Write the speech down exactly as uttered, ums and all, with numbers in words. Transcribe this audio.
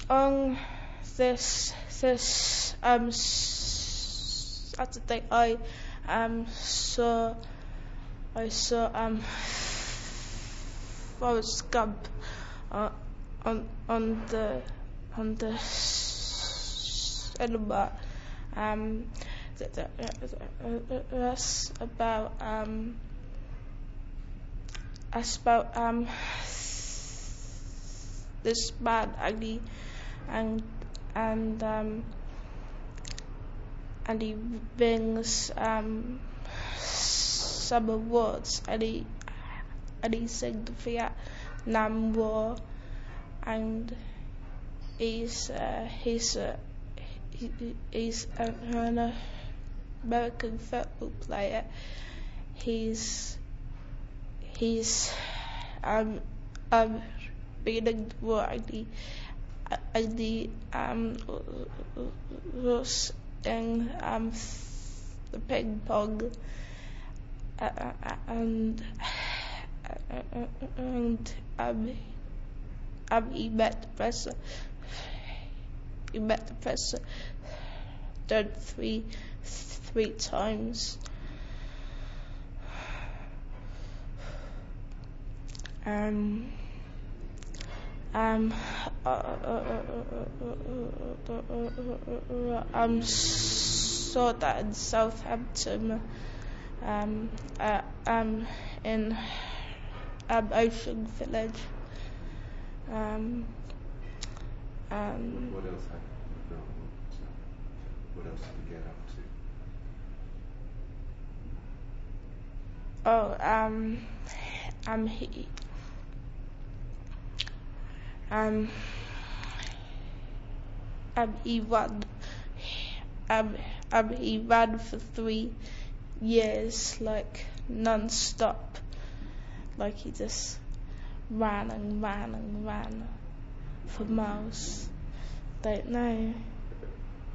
on this this um Saturday, I um saw I saw um Forrest Gump uh, on on the on the cinema. Um, th- th- th- that's about um that's about um this man and he and and um and he wins um some awards, and he and he sings the Vietnam War, and he's uh, he's uh, he, he's an American football player. He's he's um um being the war, and he and he um was in um the ping pong, uh, uh, and uh, and um um he met the professor. He met the professor done three three times. Um. Um, uh, uh, uh, uh, I'm saw that in Southampton, um, uh, um, in um, Ocean Village. Um, um, what else happened in the film? What, what else did you get up to? oh, um, um, he, um, um, he ran, um, um, he ran for three years, like, non-stop. Like, he just ran and ran and ran for miles. Don't know.